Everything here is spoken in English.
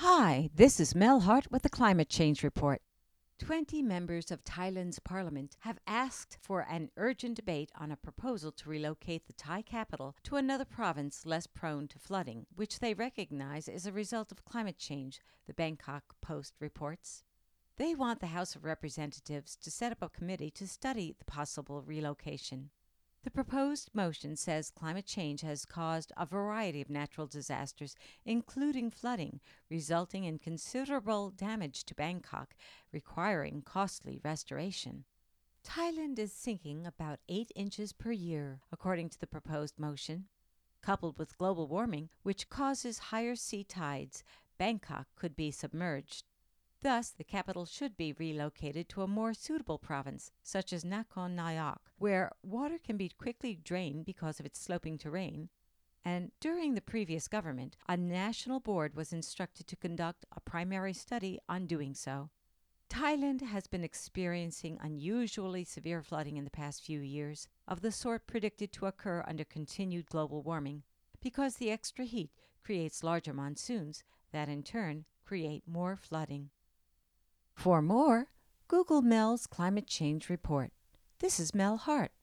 Hi, this is Mel Hart with the Climate Change Report. 20 members of Thailand's parliament have asked for an urgent debate on a proposal to relocate the Thai capital to another province less prone to flooding, which they recognize is a result of climate change, the Bangkok Post reports. They want the House of Representatives to set up a committee to study the possible relocation. The proposed motion says climate change has caused a variety of natural disasters, including flooding, resulting in considerable damage to Bangkok, requiring costly restoration. Thailand is sinking about 8 inches per year, according to the proposed motion. Coupled with global warming, which causes higher sea tides, Bangkok could be submerged. Thus, the capital should be relocated to a more suitable province, such as Nakhon Nayok, where water can be quickly drained because of its sloping terrain. And during the previous government, a national board was instructed to conduct a primary study on doing so. Thailand has been experiencing unusually severe flooding in the past few years, of the sort predicted to occur under continued global warming, because the extra heat creates larger monsoons that in turn create more flooding. For more, Google Mel's Climate Change Report. This is Mel Hart.